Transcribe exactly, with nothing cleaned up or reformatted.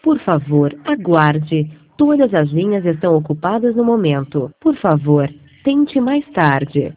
Por favor, aguarde. Todas as linhas estão ocupadas no momento. Por favor, tente mais tarde.